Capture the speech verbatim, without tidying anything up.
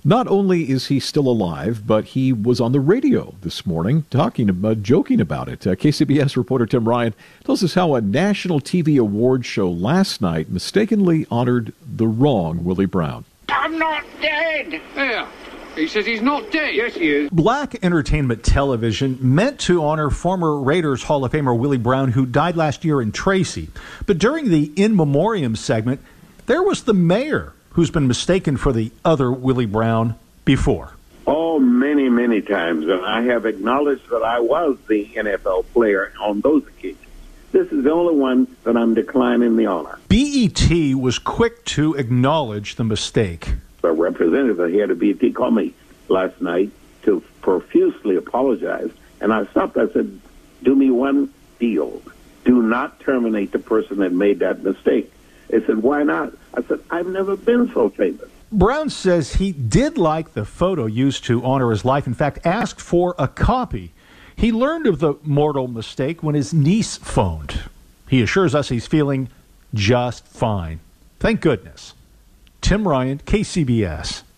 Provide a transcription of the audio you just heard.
Not only is he still alive, but he was on the radio this morning talking about, joking about it. Uh, K C B S reporter Tim Ryan tells us how a national T V award show last night mistakenly honored the wrong Willie Brown. I'm not dead. Yeah, he says he's not dead. Yes, he is. Black Entertainment Television meant to honor former Raiders Hall of Famer Willie Brown, who died last year in Tracy. But during the In Memoriam segment, there was the mayor who's been mistaken for the other Willie Brown before. Oh, many, many times. And I have acknowledged that I was the N F L player on those occasions. This is the only one that I'm declining the honor. B E T was quick to acknowledge the mistake. The representative, the head of B E T, called me last night to profusely apologize. And I stopped. I said, do me one deal. Do not terminate the person that made that mistake. They said, why not? I said, I've never been so famous. Brown says he did like the photo used to honor his life. In fact, asked for a copy. He learned of the mortal mistake when his niece phoned. He assures us he's feeling just fine. Thank goodness. Tim Ryan, K C B S.